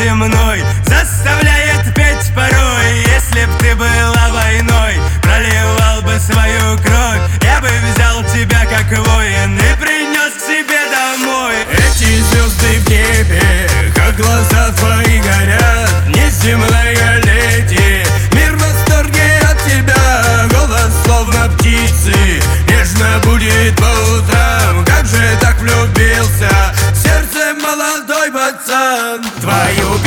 неземной заставляет петь порой. Если б ты была войной, проливал бы свою кровь, я бы взял тебя как воин и принес к себе домой. Эти звезды в небе, как глаза твои горят, неземная леди, мир в восторге от тебя. Голос словно птицы, нежно будет по утрам. Как же так влюбился в сердце молодой пацан? Твою